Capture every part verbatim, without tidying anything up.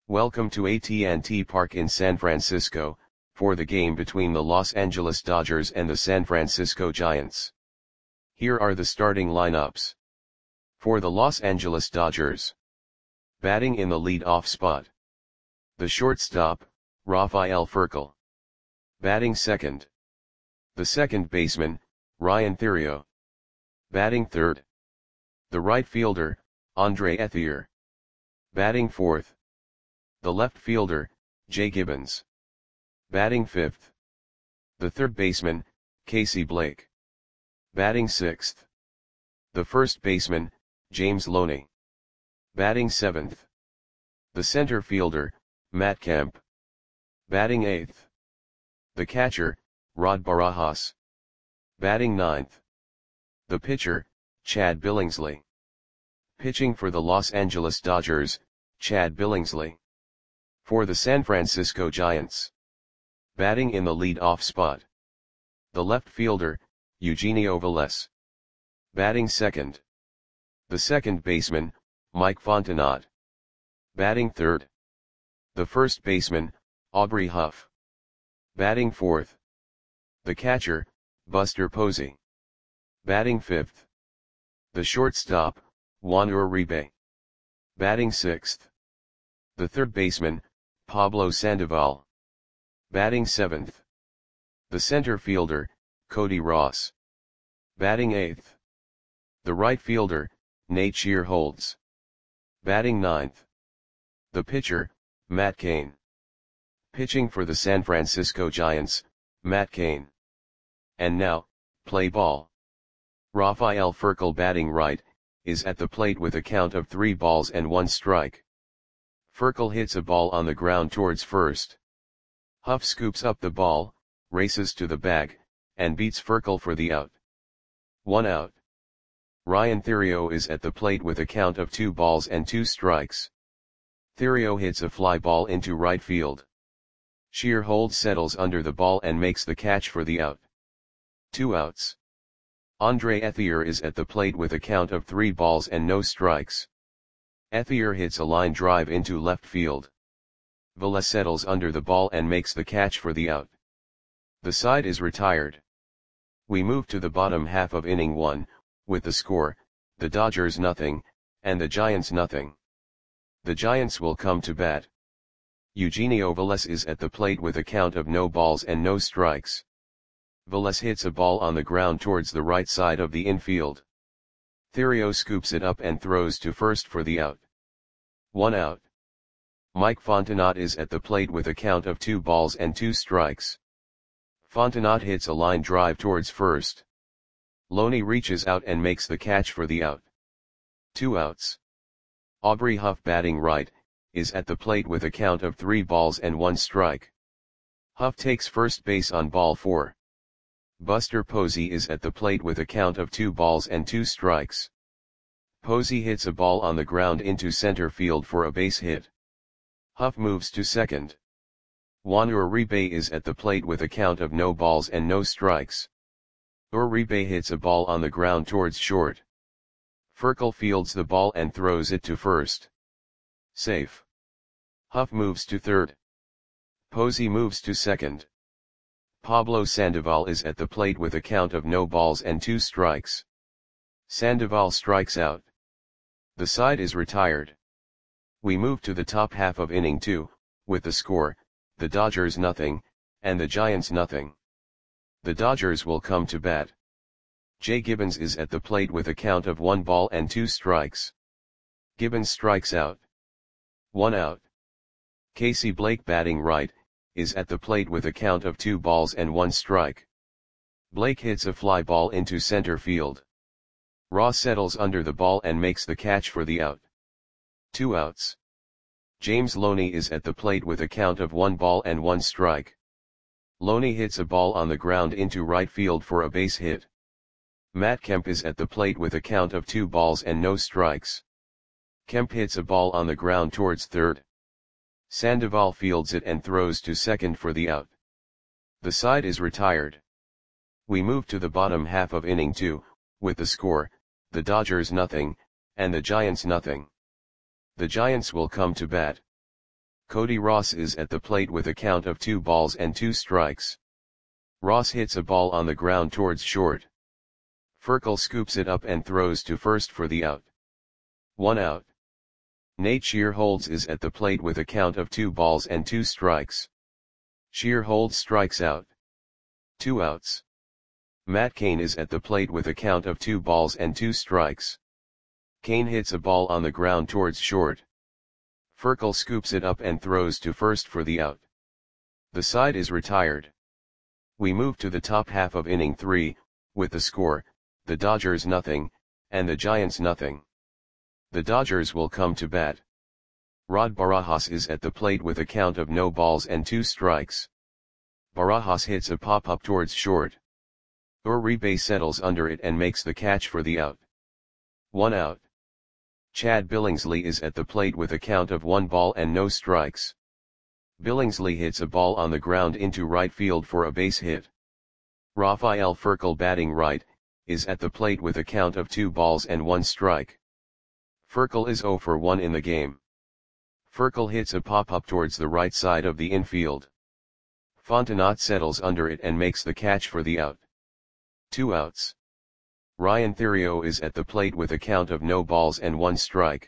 Welcome to A T and T Park in San Francisco, for the game between the Los Angeles Dodgers and the San Francisco Giants. Here are the starting lineups. For the Los Angeles Dodgers. Batting in the lead-off spot. The shortstop, Rafael Furcal. Batting second. The second baseman, Ryan Theriot. Batting third. The right fielder, Andre Ethier. Batting fourth. The left fielder, Jay Gibbons. Batting fifth. The third baseman, Casey Blake. Batting sixth. The first baseman, James Loney. Batting seventh. The center fielder, Matt Kemp. Batting eighth. The catcher, Rod Barajas. Batting ninth. The pitcher, Chad Billingsley. Pitching for the Los Angeles Dodgers, Chad Billingsley. For the San Francisco Giants. Batting in the lead-off spot. The left fielder, Eugenio Velez. Batting second. The second baseman, Mike Fontenot. Batting third. The first baseman, Aubrey Huff. Batting fourth. The catcher, Buster Posey. Batting fifth. The shortstop, Juan Uribe. Batting sixth. The third baseman, Pablo Sandoval. Batting seventh. The center fielder, Cody Ross. Batting eighth. The right fielder, Nate Shearholtz. Batting ninth. The pitcher, Matt Cain. Pitching for the San Francisco Giants, Matt Cain. And now, play ball. Rafael Furcal batting right, is at the plate with a count of three balls and one strike. Furcal hits a ball on the ground towards first. Huff scoops up the ball, races to the bag, and beats Furcal for the out. One out. Ryan Theriot is at the plate with a count of two balls and two strikes. Theriot hits a fly ball into right field. Shearholtz settles under the ball and makes the catch for the out. Two outs. Andre Ethier is at the plate with a count of three balls and no strikes. Ethier hits a line drive into left field. Velez settles under the ball and makes the catch for the out. The side is retired. We move to the bottom half of inning one, with the score, the Dodgers nothing, and the Giants nothing. The Giants will come to bat. Eugenio Velez is at the plate with a count of no balls and no strikes. Velez hits a ball on the ground towards the right side of the infield. Theriot scoops it up and throws to first for the out. One out. Mike Fontenot is at the plate with a count of two balls and two strikes. Fontenot hits a line drive towards first. Loney reaches out and makes the catch for the out. Two outs. Aubrey Huff batting right, is at the plate with a count of three balls and one strike. Huff takes first base on ball four. Buster Posey is at the plate with a count of two balls and two strikes. Posey hits a ball on the ground into center field for a base hit. Huff moves to second. Juan Uribe is at the plate with a count of no balls and no strikes. Uribe hits a ball on the ground towards short. Furcal fields the ball and throws it to first. Safe. Huff moves to third. Posey moves to second. Pablo Sandoval is at the plate with a count of no balls and two strikes. Sandoval strikes out. The side is retired. We move to the top half of inning two, with the score, the Dodgers nothing, and the Giants nothing. The Dodgers will come to bat. Jay Gibbons is at the plate with a count of one ball and two strikes. Gibbons strikes out. One out. Casey Blake batting right, is at the plate with a count of two balls and one strike. Blake hits a fly ball into center field. Ross settles under the ball and makes the catch for the out. Two outs. James Loney is at the plate with a count of one ball and one strike. Loney hits a ball on the ground into right field for a base hit. Matt Kemp is at the plate with a count of two balls and no strikes. Kemp hits a ball on the ground towards third. Sandoval fields it and throws to second for the out. The side is retired. We move to the bottom half of inning two, with the score, the Dodgers nothing, and the Giants nothing. The Giants will come to bat. Cody Ross is at the plate with a count of two balls and two strikes. Ross hits a ball on the ground towards short. Furcal scoops it up and throws to first for the out. One out. Nate Shearholds is at the plate with a count of two balls and two strikes. Shearholds strikes out. Two outs. Matt Cain is at the plate with a count of two balls and two strikes. Cain hits a ball on the ground towards short. Furcal scoops it up and throws to first for the out. The side is retired. We move to the top half of inning three, with the score, the Dodgers nothing, and the Giants nothing. The Dodgers will come to bat. Rod Barajas is at the plate with a count of no balls and two strikes. Barajas hits a pop-up towards short. Uribe settles under it and makes the catch for the out. One out. Chad Billingsley is at the plate with a count of one ball and no strikes. Billingsley hits a ball on the ground into right field for a base hit. Rafael Furcal, batting right, is at the plate with a count of two balls and one strike. Furcal is zero for one in the game. Furcal hits a pop-up towards the right side of the infield. Fontenot settles under it and makes the catch for the out. Two outs. Ryan Theriot is at the plate with a count of no balls and one strike.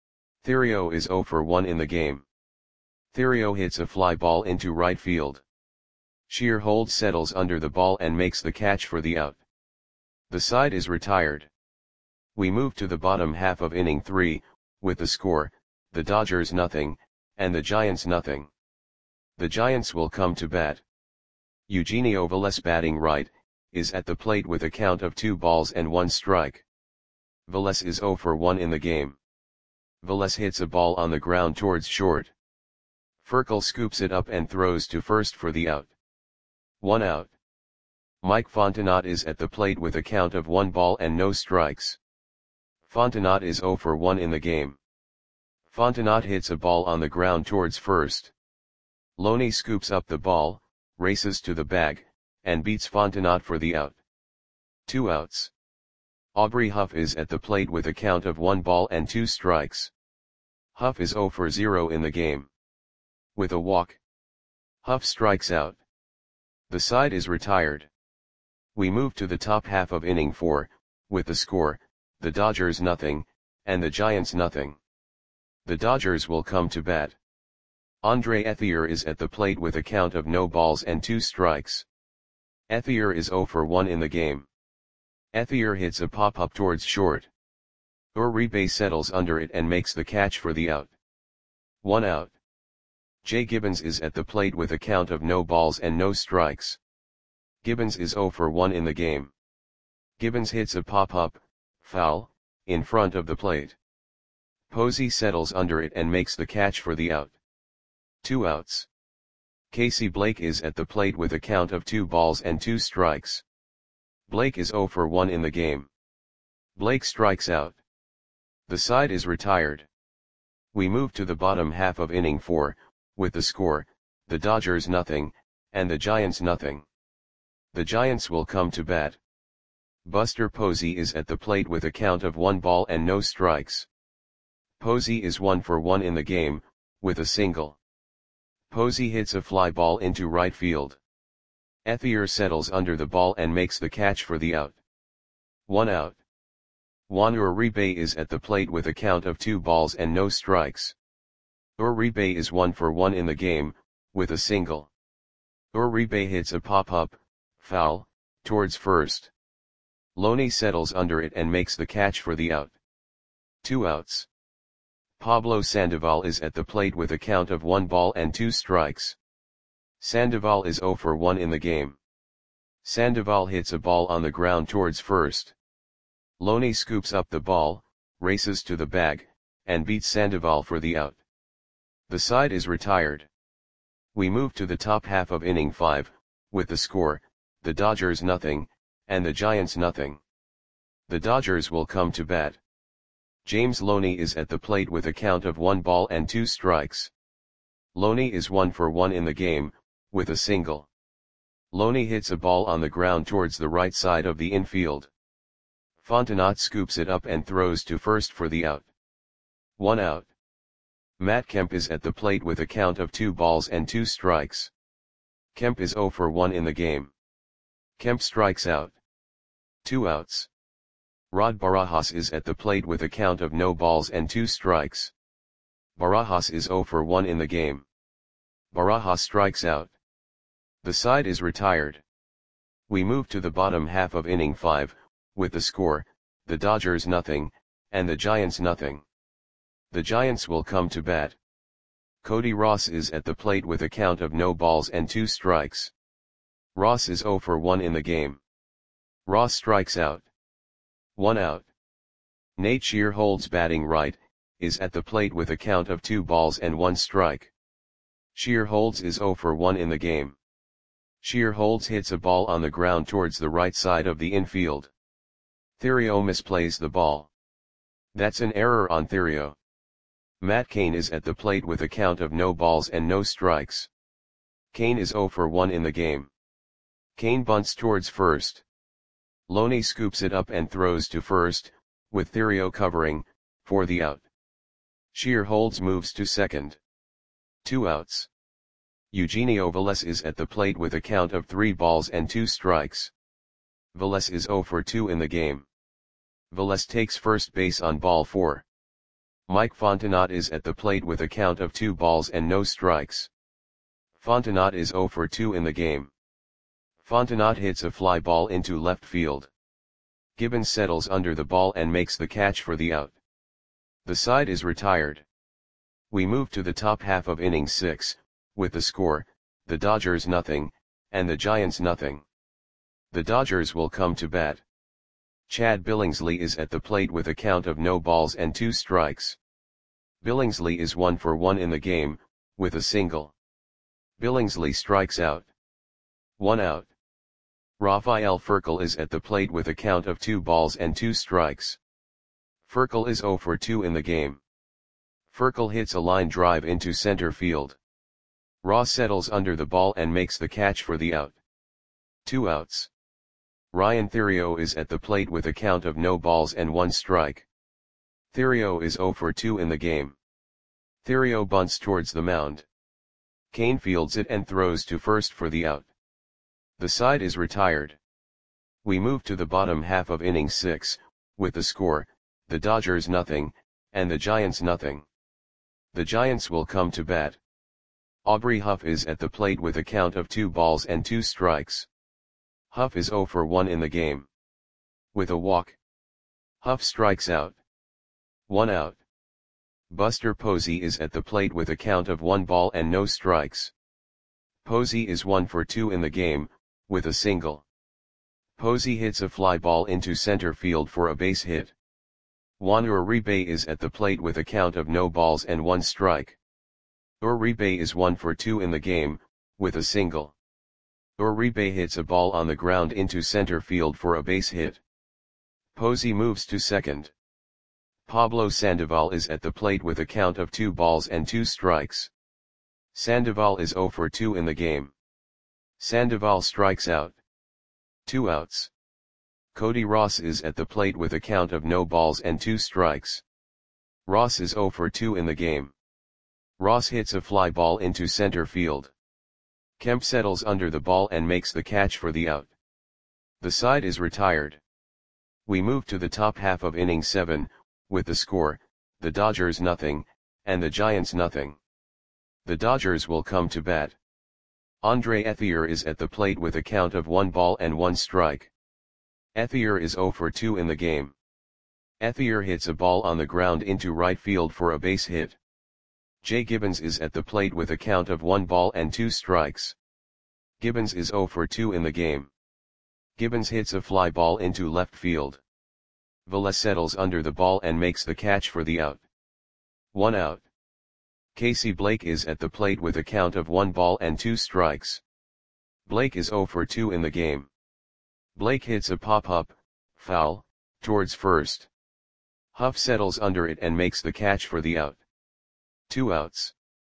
Theriot is zero for one in the game. Theriot hits a fly ball into right field. Shearholds settles under the ball and makes the catch for the out. The side is retired. We move to the bottom half of inning three, with the score, the Dodgers nothing, and the Giants nothing. The Giants will come to bat. Eugenio Velez, batting right, is at the plate with a count of two balls and one strike. Velez is zero for one in the game. Velez hits a ball on the ground towards short. Furcal scoops it up and throws to first for the out. One out. Mike Fontenot is at the plate with a count of one ball and no strikes. Fontenot is zero for one in the game. Fontenot hits a ball on the ground towards first. Loney scoops up the ball, races to the bag, and beats Fontenot for the out. Two outs. Aubrey Huff is at the plate with a count of one ball and two strikes. Huff is zero for zero in the game. With a walk, Huff strikes out. The side is retired. We move to the top half of inning four, with the score, the Dodgers nothing, and the Giants nothing. The Dodgers will come to bat. Andre Ethier is at the plate with a count of no balls and two strikes. Ethier is zero for one in the game. Ethier hits a pop-up towards short. Uribe settles under it and makes the catch for the out. One out. Jay Gibbons is at the plate with a count of no balls and no strikes. Gibbons is zero for one in the game. Gibbons hits a pop-up, foul, in front of the plate. Posey settles under it and makes the catch for the out. Two outs. Casey Blake is at the plate with a count of two balls and two strikes. Blake is zero for one in the game. Blake strikes out. The side is retired. We move to the bottom half of inning four, with the score, the Dodgers nothing, and the Giants nothing. The Giants will come to bat. Buster Posey is at the plate with a count of one ball and no strikes. Posey is one for one in the game, with a single. Posey hits a fly ball into right field. Ethier settles under the ball and makes the catch for the out. One out. Juan Uribe is at the plate with a count of two balls and no strikes. Uribe is one for one in the game, with a single. Uribe hits a pop-up, foul, towards first. Loney settles under it and makes the catch for the out. Two outs. Pablo Sandoval is at the plate with a count of one ball and two strikes. Sandoval is zero for one in the game. Sandoval hits a ball on the ground towards first. Loney scoops up the ball, races to the bag, and beats Sandoval for the out. The side is retired. We move to the top half of inning five, with the score, the Dodgers nothing, and the Giants nothing. The Dodgers will come to bat. James Loney is at the plate with a count of one ball and two strikes. Loney is one for one in the game, with a single. Loney hits a ball on the ground towards the right side of the infield. Fontenot scoops it up and throws to first for the out. One out. Matt Kemp is at the plate with a count of two balls and two strikes. Kemp is zero for one in the game. Kemp strikes out. Two outs. Rod Barajas is at the plate with a count of no balls and two strikes. Barajas is zero for one in the game. Barajas strikes out. The side is retired. We move to the bottom half of inning five, with the score, the Dodgers nothing, and the Giants nothing. The Giants will come to bat. Cody Ross is at the plate with a count of no balls and two strikes. Ross is zero for one in the game. Ross strikes out. One out. Nate Shear holds batting right, is at the plate with a count of two balls and one strike. Shear holds is zero for one in the game. Shear holds hits a ball on the ground towards the right side of the infield. Theriot misplays the ball. That's an error on Theriot. Matt Cain is at the plate with a count of no balls and no strikes. Cain is zero for one in the game. Cain bunts towards first. Loney scoops it up and throws to first, with Theriot covering, for the out. Shear holds moves to second. Two outs. Eugenio Velez is at the plate with a count of three balls and two strikes. Velez is zero for two in the game. Velez takes first base on ball four. Mike Fontenot is at the plate with a count of two balls and no strikes. Fontenot is zero for two in the game. Fontenot hits a fly ball into left field. Gibbons settles under the ball and makes the catch for the out. The side is retired. We move to the top half of inning six, with the score, the Dodgers nothing, and the Giants nothing. The Dodgers will come to bat. Chad Billingsley is at the plate with a count of no balls and two strikes. Billingsley is one for one in the game, with a single. Billingsley strikes out. One out. Rafael Furcal is at the plate with a count of two balls and two strikes. Furcal is zero for two in the game. Furcal hits a line drive into center field. Ross settles under the ball and makes the catch for the out. Two outs. Ryan Theriot is at the plate with a count of no balls and one strike. Theriot is zero for two in the game. Theriot bunts towards the mound. Cain fields it and throws to first for the out. The side is retired. We move to the bottom half of inning six, with the score, the Dodgers nothing, and the Giants nothing. The Giants will come to bat. Aubrey Huff is at the plate with a count of two balls and two strikes. Huff is zero for one in the game. With a walk. Huff strikes out. One out. Buster Posey is at the plate with a count of one ball and no strikes. Posey is one for two in the game, with a single. Posey hits a fly ball into center field for a base hit. Juan Uribe is at the plate with a count of no balls and one strike. Uribe is one for two in the game, with a single. Uribe hits a ball on the ground into center field for a base hit. Posey moves to second. Pablo Sandoval is at the plate with a count of two balls and two strikes. Sandoval is zero for two in the game. Sandoval strikes out. Two outs. Cody Ross is at the plate with a count of no balls and two strikes. Ross is zero for two in the game. Ross hits a fly ball into center field. Kemp settles under the ball and makes the catch for the out. The side is retired. We move to the top half of inning seven, with the score, the Dodgers nothing, and the Giants nothing. The Dodgers will come to bat. Andre Ethier is at the plate with a count of one ball and one strike. Ethier is zero for two in the game. Ethier hits a ball on the ground into right field for a base hit. Jay Gibbons is at the plate with a count of one ball and two strikes. Gibbons is zero for two in the game. Gibbons hits a fly ball into left field. Velez settles under the ball and makes the catch for the out. One out. Casey Blake is at the plate with a count of one ball and two strikes. Blake is zero for two in the game. Blake hits a pop-up, foul, towards first. Huff settles under it and makes the catch for the out. Two outs.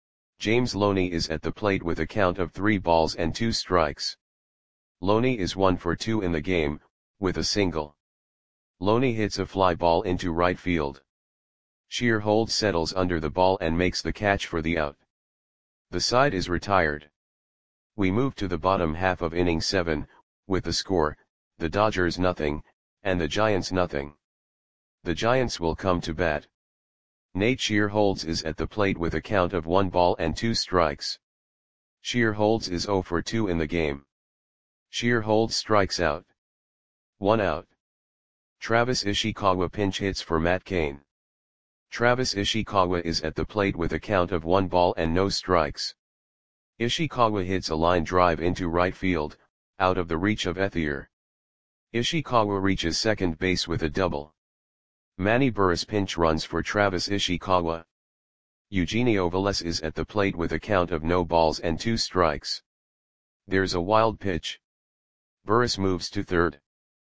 James Loney is at the plate with a count of three balls and two strikes. Loney is one for two in the game, with a single. Loney hits a fly ball into right field. Sheer Holds settles under the ball and makes the catch for the out. The side is retired. We move to the bottom half of inning seven, with the score, the Dodgers nothing, and the Giants nothing. The Giants will come to bat. Nate Sheer Holds is at the plate with a count of one ball and two strikes. Sheer Holds is oh for two in the game. Sheer Holds strikes out. One out. Travis Ishikawa pinch hits for Matt Cain. Travis Ishikawa is at the plate with a count of one ball and no strikes. Ishikawa hits a line drive into right field, out of the reach of Ethier. Ishikawa reaches second base with a double. Manny Burris pinch runs for Travis Ishikawa. Eugenio Velez is at the plate with a count of no balls and two strikes. There's a wild pitch. Burris moves to third.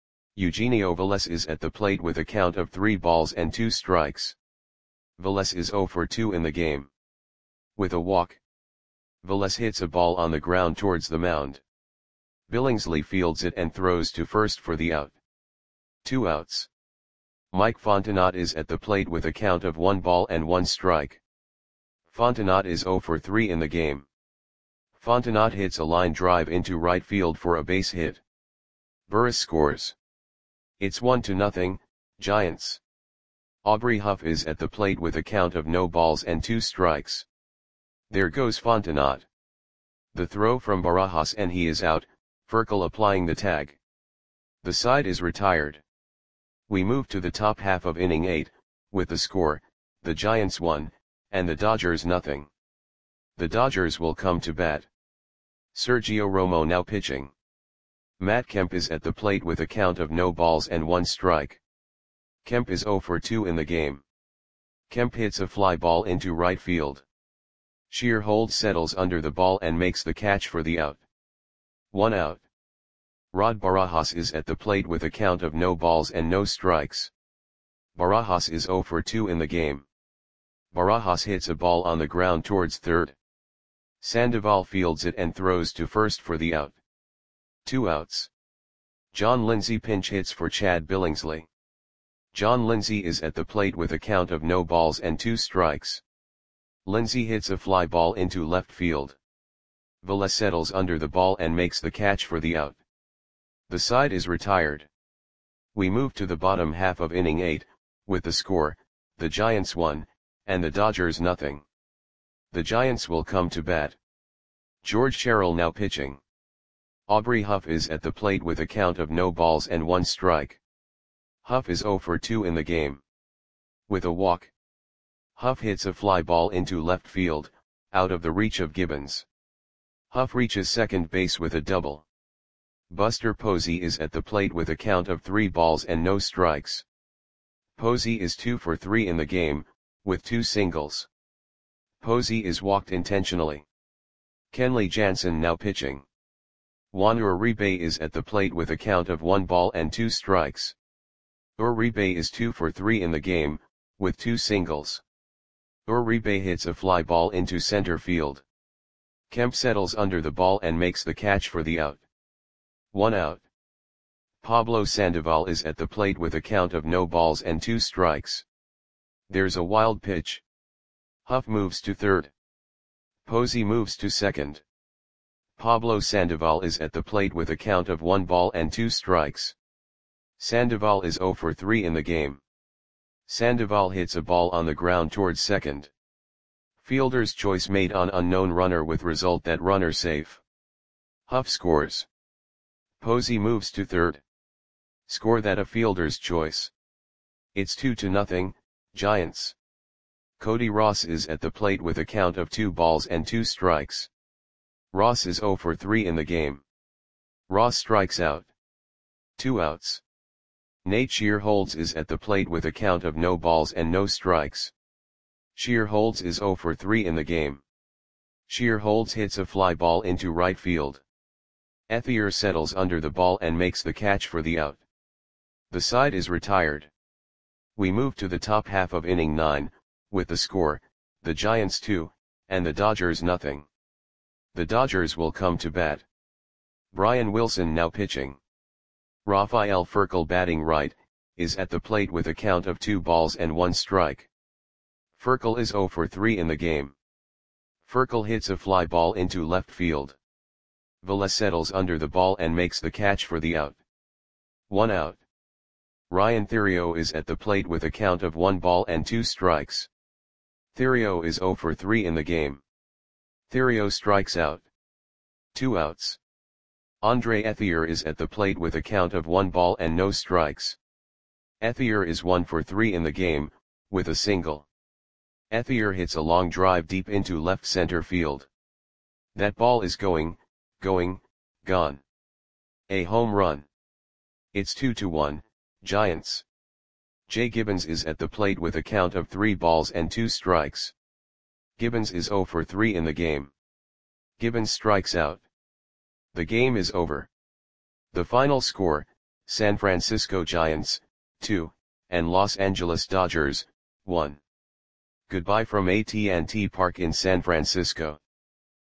Eugenio Velez is at the plate with a count of three balls and two strikes. Velez is oh for two in the game. With a walk, Velez hits a ball on the ground towards the mound. Billingsley fields it and throws to first for the out. Two outs. Mike Fontenot is at the plate with a count of one ball and one strike. Fontenot is oh for three in the game. Fontenot hits a line drive into right field for a base hit. Burris scores. It's one to nothing, Giants. Aubrey Huff is at the plate with a count of no balls and two strikes. There goes Fontenot. The throw from Barajas and he is out, Furcal applying the tag. The side is retired. We move to the top half of inning eight, with the score, the Giants one, and the Dodgers nothing. The Dodgers will come to bat. Sergio Romo now pitching. Matt Kemp is at the plate with a count of no balls and one strike. Kemp is oh for two in the game. Kemp hits a fly ball into right field. Sheer Holds settles under the ball and makes the catch for the out. One out. Rod Barajas is at the plate with a count of no balls and no strikes. Barajas is oh for two in the game. Barajas hits a ball on the ground towards third. Sandoval fields it and throws to first for the out. Two outs. John Lindsay pinch hits for Chad Billingsley. John Lindsay is at the plate with a count of no balls and two strikes. Lindsay hits a fly ball into left field. Velez settles under the ball and makes the catch for the out. The side is retired. We move to the bottom half of inning eight, with the score, the Giants one, and the Dodgers nothing. The Giants will come to bat. George Sherrill now pitching. Aubrey Huff is at the plate with a count of no balls and one strike. Huff is oh for two in the game. With a walk, Huff hits a fly ball into left field, out of the reach of Gibbons. Huff reaches second base with a double. Buster Posey is at the plate with a count of three balls and no strikes. Posey is two for three in the game, with two singles. Posey is walked intentionally. Kenley Jansen now pitching. Juan Uribe is at the plate with a count of one ball and two strikes. Uribe is two for three in the game, with two singles. Uribe hits a fly ball into center field. Kemp settles under the ball and makes the catch for the out. One out. Pablo Sandoval is at the plate with a count of no balls and two strikes. There's a wild pitch. Huff moves to third. Posey moves to second. Pablo Sandoval is at the plate with a count of one ball and two strikes. Sandoval is oh for three in the game. Sandoval hits a ball on the ground towards second. Fielder's choice made on unknown runner with result that runner safe. Huff scores. Posey moves to third. Score that a fielder's choice. It's two to nothing, Giants. Cody Ross is at the plate with a count of two balls and two strikes. Ross is oh for three in the game. Ross strikes out. Two outs. Nate Sheer Holds is at the plate with a count of no balls and no strikes. Sheer Holds is oh for three in the game. Sheer Holds hits a fly ball into right field. Ethier settles under the ball and makes the catch for the out. The side is retired. We move to the top half of inning nine, with the score, the Giants two, and the Dodgers nothing. The Dodgers will come to bat. Brian Wilson now pitching. Rafael Furcal batting right, is at the plate with a count of two balls and one strike. Furcal is zero for three in the game. Furcal hits a fly ball into left field. Velez settles under the ball and makes the catch for the out. One out. Ryan Theriot is at the plate with a count of one ball and two strikes. Theriot is zero for three in the game. Theriot strikes out. Two outs. Andre Ethier is at the plate with a count of one ball and no strikes. Ethier is one for three in the game, with a single. Ethier hits a long drive deep into left center field. That ball is going, going, gone. A home run. It's two to one, Giants. Jay Gibbons is at the plate with a count of three balls and two strikes. Gibbons is zero for three in the game. Gibbons strikes out. The game is over. The final score, San Francisco Giants, two, and Los Angeles Dodgers, one. Goodbye from A T and T Park in San Francisco.